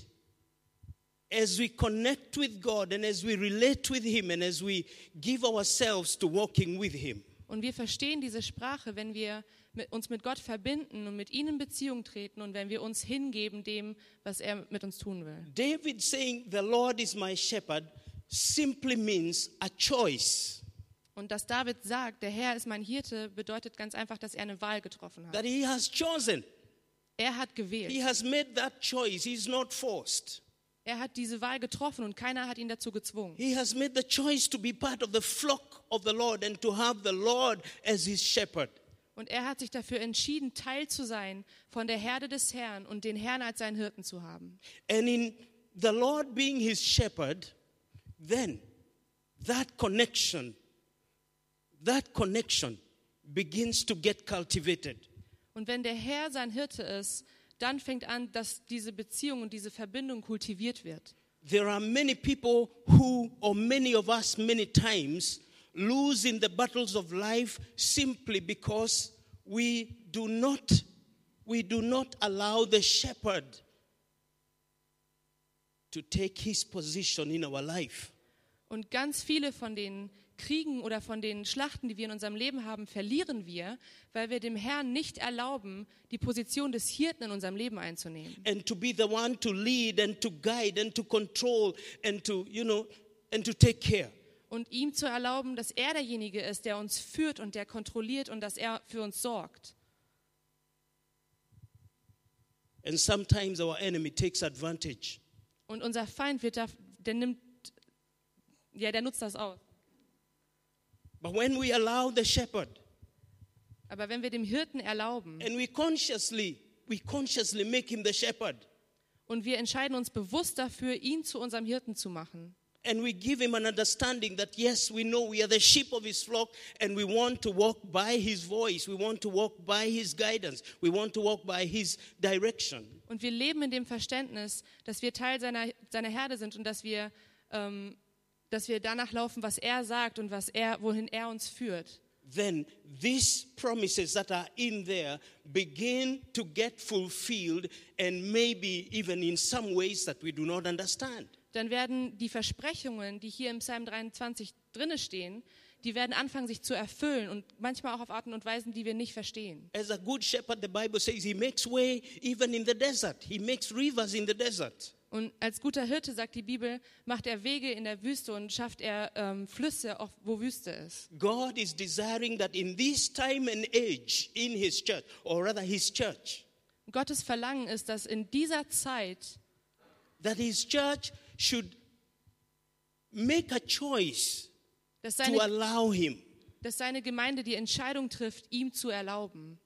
as we connect with God and as we relate with Him and as we give ourselves to walking with Him. Und wir verstehen diese Sprache, wenn wir mit, uns mit Gott verbinden und mit ihm in Beziehung treten und wenn wir uns hingeben dem, was er mit uns tun will. David saying, "The Lord is my shepherd," simply means a choice. Und dass David sagt, der Herr ist mein Hirte, bedeutet ganz einfach, dass er eine Wahl getroffen hat. That he has chosen. Er hat He gewählt. has made that choice. He's not forced. Er hat diese Wahl getroffen und keiner hat ihn dazu gezwungen. He has made the choice to be part of the flock of the Lord and to have the Lord as his shepherd. Und er hat sich dafür entschieden, Teil zu sein von der Herde des Herrn und den Herrn als seinen Hirten zu haben. And in the Lord being his shepherd, then that connection, that connection begins to get cultivated. Und wenn der Herr sein Hirte ist, dann fängt an, dass diese Beziehung und diese Verbindung kultiviert wird. There are many people who, or many of us many times, lose in the battles of life simply because we do not we do not allow the shepherd to take his position in our life. Und ganz viele von den Kriegen oder von den Schlachten, die wir in unserem Leben haben, verlieren wir, weil wir dem Herrn nicht erlauben, die Position des Hirten in unserem Leben einzunehmen. And to be the one to lead and to guide and to control and to, you know, and to take care. Und ihm zu erlauben, dass er derjenige ist, der uns führt und der kontrolliert und dass er für uns sorgt. And sometimes our enemy takes advantage. Und unser Feind wird da, der nimmt, ja, der nutzt das aus. But when we allow the shepherd, Aber wenn wir dem Hirten erlauben and we consciously, we consciously make him the shepherd, und wir entscheiden uns bewusst dafür, ihn zu unserem Hirten zu machen, and we give him an understanding that yes, we know we are the sheep of his flock, and we want to walk by his voice, we want to walk by his guidance, we want to walk by his direction. und wir leben in dem Verständnis, dass wir Teil seiner, seiner Herde sind und dass wir, ähm, dass wir danach laufen, was er sagt und was er, wohin er uns führt. Then these promises that are in there begin to get fulfilled, and maybe even in some ways that we do not understand. Dann werden die Versprechungen, die hier im Psalm dreiundzwanzig drinne stehen, die werden anfangen, sich zu erfüllen und manchmal auch auf Arten und Weisen, die wir nicht verstehen. As a good shepherd, the Bible says he makes way even in the desert. He makes rivers in the desert. Und als guter Hirte, sagt die Bibel, macht er Wege in der Wüste und schafft er ähm, Flüsse, auch wo Wüste ist. God is desiring that in this time and age in his church, or rather his church, Gottes Verlangen ist, dass in dieser Zeit, that his church should make a choice dass to seine, allow him. dass seine Gemeinde die Entscheidung trifft, ihm zu erlauben.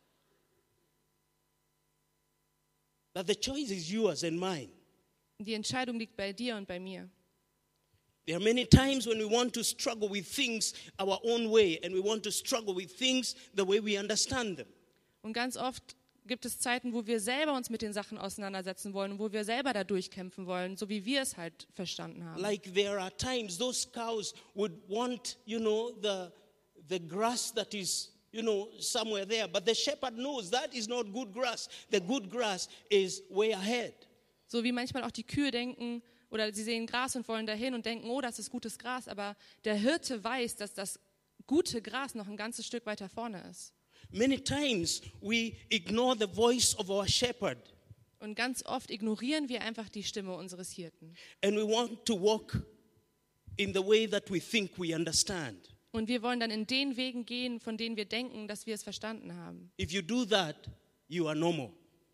That the choice is yours and mine. Die Entscheidung liegt bei dir und bei mir. There are many times when we want to struggle with things our own way, and we want to struggle with things the way we understand them. Und ganz oft gibt es Zeiten, wo wir selber uns mit den Sachen auseinandersetzen wollen und wo wir selber da durchkämpfen wollen, so wie wir es halt verstanden haben. Like there are times those cows would want, you know, the the grass that is, you know, somewhere there, but the shepherd knows that is not good grass. The good grass is way ahead. So wie manchmal auch die Kühe denken, oder sie sehen Gras und wollen dahin und denken, oh, das ist gutes Gras, aber der Hirte weiß, dass das gute Gras noch ein ganzes Stück weiter vorne ist. Many times we ignore the voice of our shepherd, Und ganz oft ignorieren wir einfach die Stimme unseres Hirten. and we want to walk in the way that we think we understand. Und wir wollen dann in den Wegen gehen, von denen wir denken, dass wir es verstanden haben. If you do that, you are normal.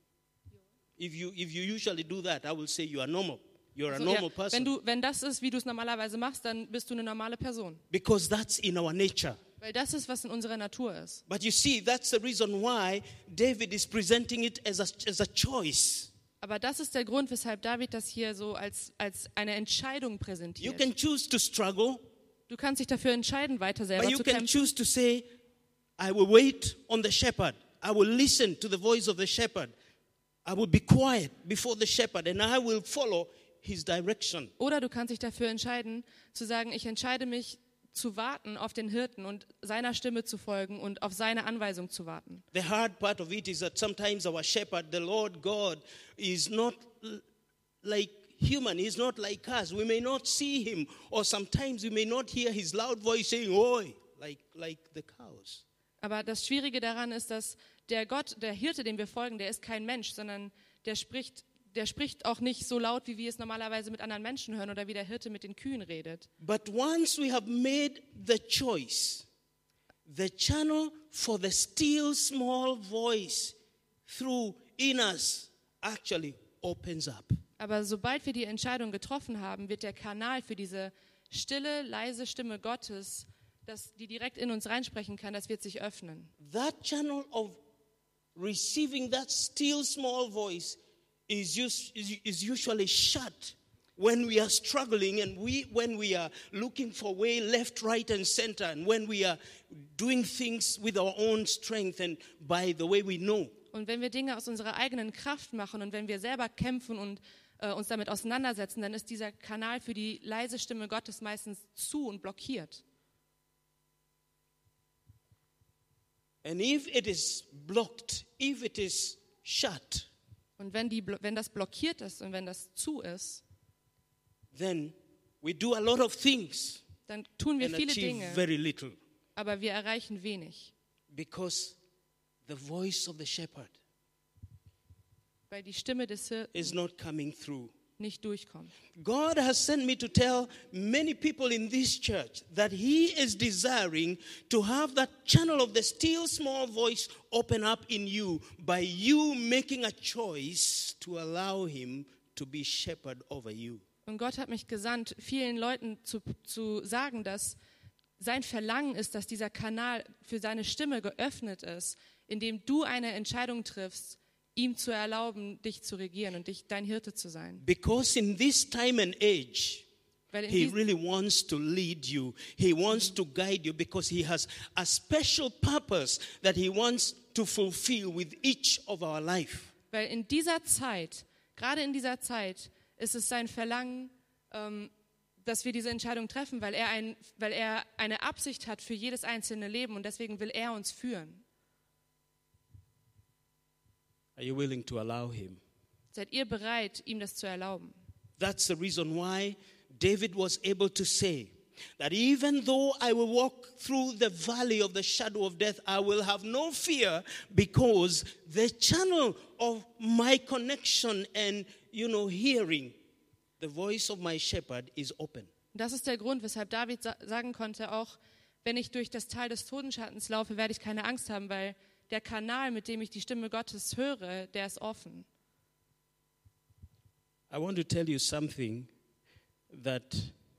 If you if you usually do that, I will say you are normal. You're a So, normal ja, person. wenn, du, wenn das ist, wie du es normalerweise machst, dann bist du eine normale Person. Because that's in our nature. Weil das ist, was in unserer Natur ist. But you see, that's the reason why David is presenting it as a, as a choice. Aber das ist der Grund, weshalb David das hier so als, als eine Entscheidung You präsentiert. can choose to struggle, Du kannst dich dafür entscheiden, weiter but selber you zu can kämpfen. choose to say, I will wait on the shepherd. I will listen to the voice of the shepherd. I will be quiet before the shepherd, and I will follow his direction. Oder du kannst dich dafür entscheiden, zu sagen, ich entscheide mich zu warten auf den Hirten und seiner Stimme zu folgen und auf seine Anweisung zu warten. The hard part of it is that sometimes our shepherd, the Lord God, is not l- like human. He's not like us. We may not see him, or sometimes we may not hear his loud voice saying, "Oi," like like the cows. Aber das Schwierige daran ist, dass der Gott, der Hirte, dem wir folgen, der ist kein Mensch, sondern der spricht, der spricht auch nicht so laut, wie wir es normalerweise mit anderen Menschen hören oder wie der Hirte mit den Kühen redet. But once we have made the choice, the channel for the still small voice through in us actually opens up. Aber sobald wir die Entscheidung getroffen haben, wird der Kanal für diese stille, leise Stimme Gottes, dass die direkt in uns reinsprechen kann, das wird sich öffnen. That channel of receiving that still small voice is, us- is, is usually shut when we are struggling and we, when we are looking for way left, right, and center, and when we are doing things with our own strength and by the way we know. Und wenn wir Dinge aus unserer eigenen Kraft machen und wenn wir selber kämpfen und äh, uns damit auseinandersetzen, dann ist dieser Kanal für die leise Stimme Gottes meistens zu und blockiert. And if it is blocked, if it is shut, Und wenn, die, wenn das blockiert ist und wenn das zu ist, then we do a lot of things dann tun wir and viele achieve Dinge, very little aber wir erreichen wenig, because the voice of the shepherd weil die Stimme des Hirten is not coming through. nicht durchkommt. God has sent me to tell many people in this church that He is desiring to have that channel of the still small voice open up in you by you making a choice to allow Him to be shepherd over you. Und Gott hat mich gesandt, vielen Leuten zu, zu sagen, dass sein Verlangen ist, dass dieser Kanal für seine Stimme geöffnet ist, indem du eine Entscheidung triffst, ihm zu erlauben, dich zu regieren und dich, dein Hirte zu sein. Because in this time and age, Weil in He dies- really wants to lead you. He wants to guide you because He has a special purpose that He wants to fulfill with each of our life. Weil in dieser Zeit, gerade in dieser Zeit, ist es sein Verlangen, ähm, dass wir diese Entscheidung treffen, weil er, ein, weil er eine Absicht hat für jedes einzelne Leben und deswegen will er uns führen. Are you willing to allow Him? Seid ihr bereit, ihm das zu erlauben? That's the reason why David was able to say that even though I will walk through the valley of the shadow of death, I will have no fear because the channel of my connection and, you know, hearing the voice of my shepherd is open. Und das ist der Grund, weshalb David sa- sagen konnte, auch wenn ich durch das Tal des Todesschattens laufe, werde ich keine Angst haben, weil der Kanal, mit dem ich die Stimme Gottes höre, der ist offen. I want to tell you something that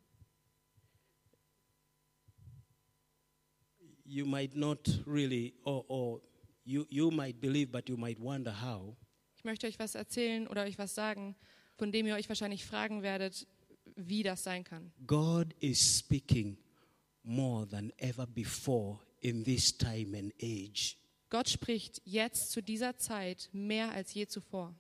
you might not really, or, or you, you might believe, but you might wonder how. Ich möchte euch was erzählen oder euch was sagen, von dem ihr euch wahrscheinlich fragen werdet, wie das sein kann. God is speaking more than ever before in this time and age. Gott spricht jetzt zu dieser Zeit mehr als je zuvor.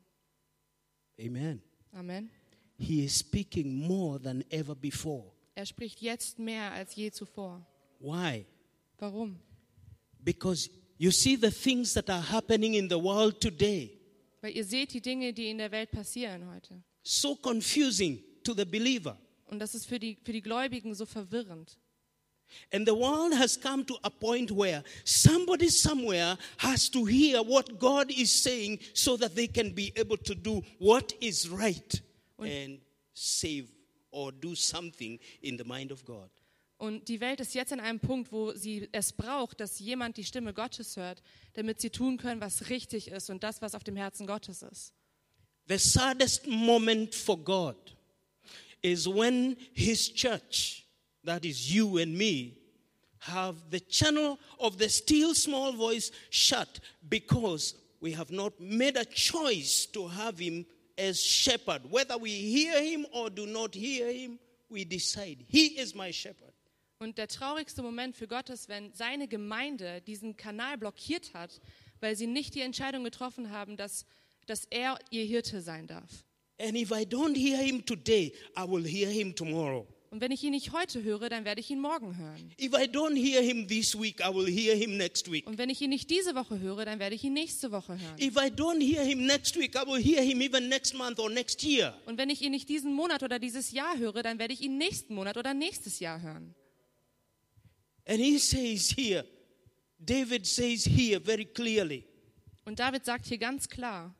Amen. Amen. He is speaking more than ever before. Er spricht jetzt mehr als je zuvor. Why? Warum? Because you see the things that are happening in the world today, Weil ihr seht die Dinge, die in der Welt passieren heute. so confusing to the believer. Und das ist für die, für die Gläubigen so verwirrend. And the world has come to a point where somebody somewhere has to hear what God is saying so that they can be able to do what is right and save or do something in the mind of God. Und die Welt ist jetzt an einem Punkt, wo sie es braucht, dass jemand die Stimme Gottes hört, damit sie tun können, was richtig ist und das, was auf dem Herzen Gottes ist. The saddest moment for God is when His church, that is you and me, have the channel of the still small voice shut because we have not made a choice to have Him as shepherd. Whether we hear Him or do not hear Him, we decide. He is my shepherd. Und der traurigste Moment für Gott ist, wenn seine Gemeinde diesen Kanal blockiert hat, weil sie nicht die Entscheidung getroffen haben, dass, dass er ihr Hirte sein darf. And if I don't hear Him today, I will hear Him tomorrow. Und wenn ich ihn nicht heute höre, dann werde ich ihn morgen hören. If I don't hear Him this week, I will hear Him next week. Und wenn ich ihn nicht diese Woche höre, dann werde ich ihn nächste Woche hören. If I don't hear Him next week, I will hear Him even next month or next year. Und wenn ich ihn nicht diesen Monat oder dieses Jahr höre, dann werde ich ihn nächsten Monat oder nächstes Jahr hören. And he says here, David says here very clearly, Und David sagt hier ganz klar,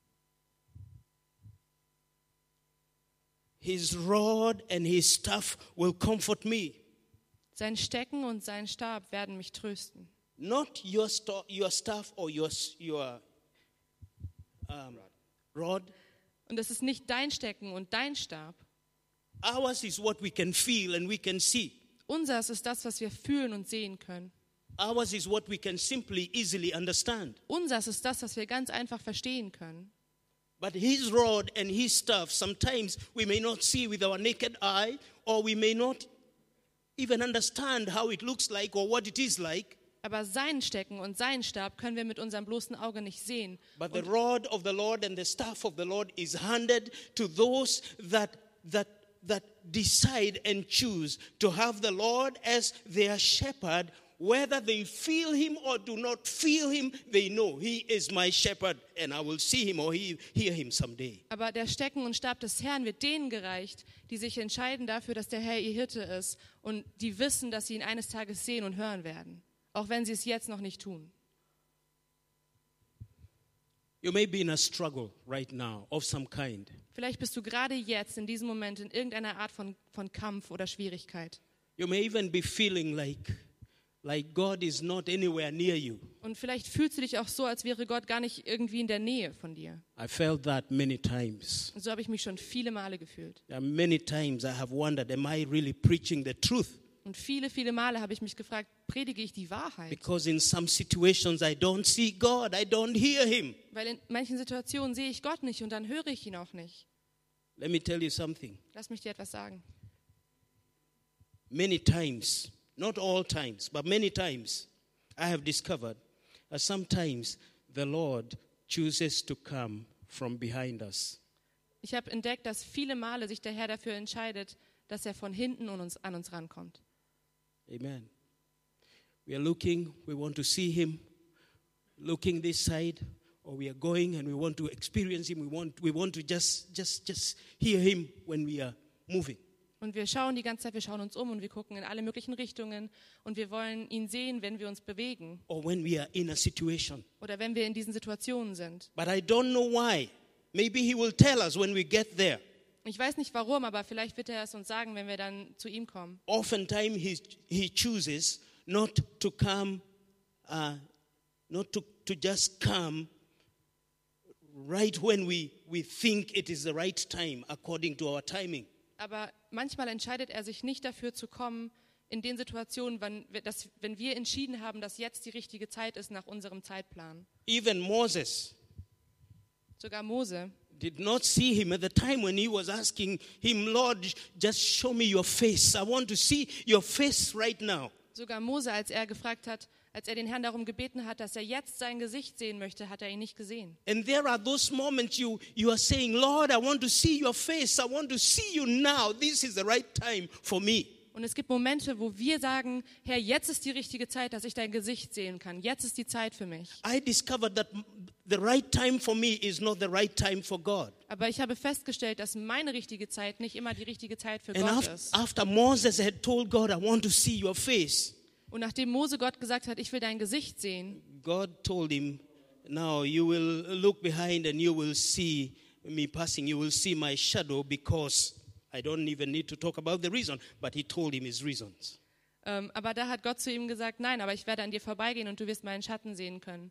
His rod and His staff will comfort me. sein Stecken und sein Stab werden mich trösten. Not your, sto- your staff or your, your um, rod. Und es ist nicht dein Stecken und dein Stab. Ours is what we can feel and we can see. Unseres ist das, was wir fühlen und sehen können. Ours is what we can simply, easily understand. Unseres ist das, was wir ganz einfach verstehen können. But His rod and His staff, sometimes we may not see with our naked eye, or we may not even understand how it looks like or what it is like. Aber seinen Stecken und seinen Stab können wir mit unserem bloßen Auge nicht sehen. But the rod of the Lord and the staff of the Lord is handed to those that that that decide and choose to have the Lord as their shepherd whether they feel him or do not feel him, they know he is my shepherd and I will see him or he, hear him someday. Aber der Stecken und Stab des Herrn wird denen gereicht, die sich entscheiden dafür, dass der Herr ihr Hirte ist und die wissen, dass sie ihn eines Tages sehen und hören werden, auch wenn sie es jetzt noch nicht tun. You may be in a struggle right now of some kind. Vielleicht bist du gerade jetzt in diesem Moment in irgendeiner Art von, von Kampf oder Schwierigkeit. You may even be feeling like, like God is not anywhere near you. Und vielleicht fühlst du dich auch so, als wäre Gott gar nicht irgendwie in der Nähe von dir. I felt that many times. Und so habe ich mich schon viele Male gefühlt. There are many times I have wondered, am I really preaching the truth? Und viele, viele Male habe ich mich gefragt, predige ich die Wahrheit? Because in some situations I don't see God, I don't hear him. Weil in manchen Situationen sehe ich Gott nicht und dann höre ich ihn auch nicht. Let me tell you something. Lass mich dir etwas sagen. Many times, not all times, but many times, I have discovered that sometimes the Lord chooses to come from behind us. Ich habe entdeckt, dass viele Male sich der Herr dafür entscheidet, dass er von hinten an uns, an uns rankommt. Amen. We are looking, we want to see him, looking this side, or we are going and we want to experience him, we want, we want to just, just, just hear him when we are moving. Und wir schauen die ganze Zeit, wir schauen uns um und wir gucken in alle möglichen Richtungen und wir wollen ihn sehen, wenn wir uns bewegen Or when we are in a situation. oder wenn wir in diesen Situationen sind. But I don't know why. Maybe he will tell us when we get there. Ich weiß nicht warum, aber vielleicht wird er es uns sagen, wenn wir dann zu ihm kommen. Oftentimes he, he chooses not to come, uh, not to, to just come right when we, we think it is the right time according to our timing. Aber manchmal entscheidet er sich nicht dafür zu kommen in den Situationen, wenn wir, dass, wenn wir entschieden haben, dass jetzt die richtige Zeit ist nach unserem Zeitplan. Even Moses Sogar Mose did not see him at the time when he was asking him, Lord, just show me your face. I want to see your face right now. Sogar Mose, als er gefragt hat, als er den Herrn darum gebeten hat, dass er jetzt sein Gesicht sehen möchte, hat er ihn nicht gesehen. And there are those moments you, you are saying, Lord, I want to see your face. I want to see you now. This is the right time for me. Und es gibt Momente, wo wir sagen, Herr, jetzt ist die richtige Zeit, dass ich dein Gesicht sehen kann. Jetzt ist die Zeit für mich. I discovered that the right time for me is not the right time for God. Aber ich habe festgestellt, dass meine richtige Zeit nicht immer die richtige Zeit für And Gott after, ist. after Moses had told God, I want to see your face, Und nachdem Mose Gott gesagt hat, ich will dein Gesicht sehen, God told him, now you will look behind and you will see me passing. You will see my shadow because I don't even need to talk about the reason, but he told him his reasons. ähm, aber da hat Gott zu ihm gesagt, nein, aber ich werde an dir vorbeigehen und du wirst meinen Schatten sehen können.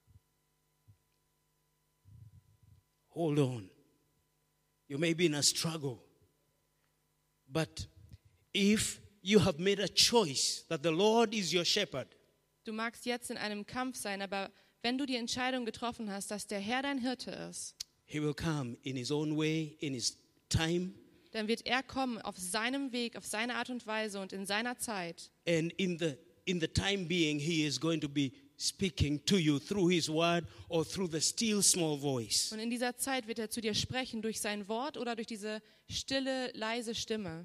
Hold on. You may be in a struggle. But if you have made a choice that the Lord is your shepherd, Du magst jetzt in einem Kampf sein, aber wenn du die Entscheidung getroffen hast, dass der Herr dein Hirte ist, he will come in his own way, in his time, dann wird er kommen auf seinem Weg, auf seine Art und Weise und in seiner Zeit. and in the in the time being, he is going to be speaking to you through his word or through the still small voice. Und in dieser Zeit wird er zu dir sprechen durch sein Wort oder durch diese stille, leise Stimme.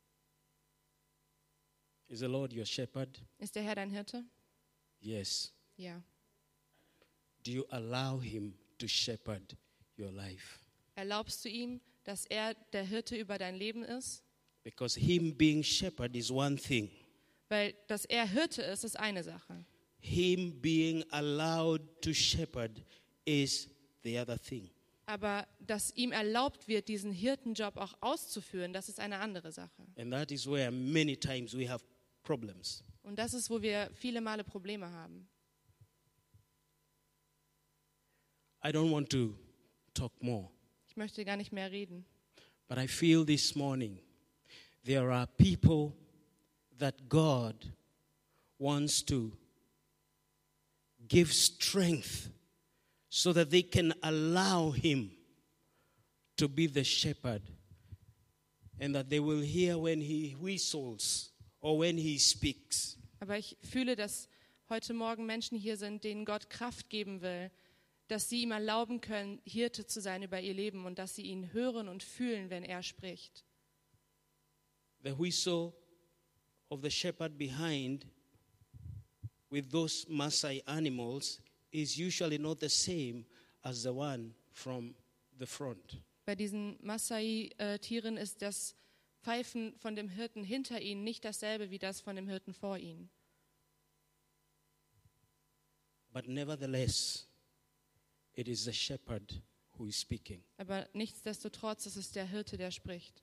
Is the Lord your shepherd? Ist der Herr dein Hirte? Yes. Ja. Do you allow him to shepherd your life? Erlaubst du ihm, dass er der Hirte über dein Leben ist? Because him being shepherd is one thing. Weil, dass er Hirte ist, ist eine Sache. Him being allowed to shepherd is the other thing. Aber dass ihm erlaubt wird, diesen Hirtenjob auch auszuführen, das ist eine andere Sache. And that is where many times we have problems. Und das ist, wo wir viele Male Probleme haben. I don't want to talk more, Ich möchte gar nicht mehr reden. but I feel this morning there are people that God wants to give strength so that they can allow him to be the shepherd and that they will hear when he whistles or when he speaks. Aber ich fühle, dass heute Morgen Menschen hier sind, denen Gott Kraft geben will, dass sie ihm erlauben können, Hirte zu sein über ihr Leben und dass sie ihn hören und fühlen, wenn er spricht. The whistle of the shepherd behind with those Maasai animals is usually not the same as the one from the front. Bei diesen Maasai-Tieren ist das Pfeifen von dem Hirten hinter ihnen nicht dasselbe wie das von dem Hirten vor ihnen. But nevertheless, it is the shepherd who is speaking. Aber nichtsdestotrotz ist es der Hirte, der spricht.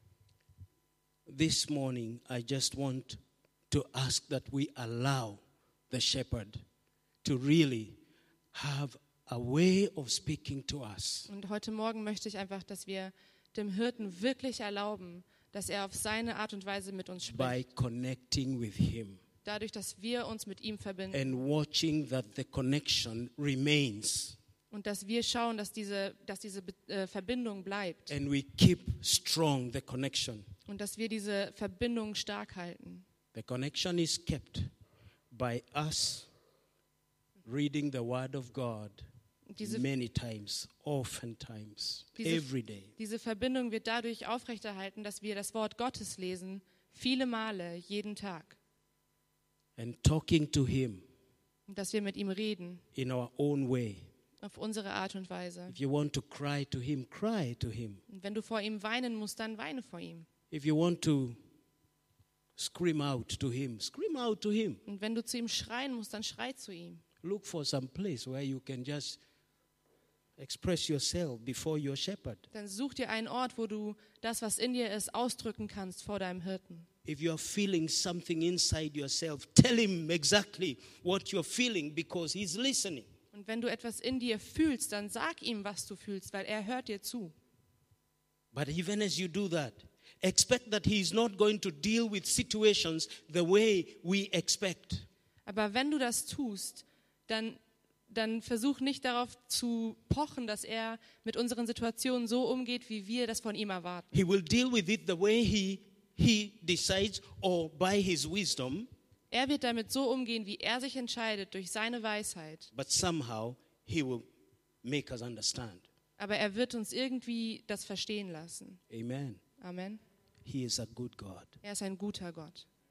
This morning, I just want to ask that we allow the shepherd to really have a way of speaking to us. Und heute Morgen möchte ich einfach, dass wir dem Hirten wirklich erlauben, dass er auf seine Art und Weise mit uns By spricht. connecting with him Dadurch, dass wir uns mit ihm verbinden and watching that the connection remains und dass wir schauen, dass diese, dass diese Be- äh, Verbindung bleibt and we keep strong the connection. und dass wir diese Verbindung stark halten. The connection is kept by us reading the word of God Diese, many times, oftentimes, Diese- every day. diese Verbindung wird dadurch aufrechterhalten, dass wir das Wort Gottes lesen, viele Male, jeden Tag. And talking to him Und dass wir mit ihm reden, in our own way. auf unsere Art und Weise. If you want to cry to him, cry to him. Und wenn du vor ihm weinen musst, dann weine vor ihm. If you want to scream out to him, scream out to him. Und wenn du zu ihm schreien musst, dann schrei zu ihm. Look for some place where you can just express yourself before your shepherd. Dann such dir einen Ort, wo du das, was in dir ist, ausdrücken kannst vor deinem Hirten. If you are feeling something inside yourself, tell him exactly what you're feeling because he's listening. Und wenn du etwas in dir fühlst, dann sag ihm, was du fühlst, weil er hört dir zu. But even as you do that, expect that he is not going to deal with situations the way we expect. Aber wenn du das tust, dann, dann versuch nicht darauf zu pochen, dass er mit unseren Situationen so umgeht, wie wir das von ihm erwarten. He will deal with it the way he, he decides or by his wisdom, Er wird damit so umgehen, wie er sich entscheidet, durch seine Weisheit. but somehow he will make us understand. Aber er wird uns irgendwie das verstehen lassen. Amen. Amen. He is a good God. Er ist ein guter Gott.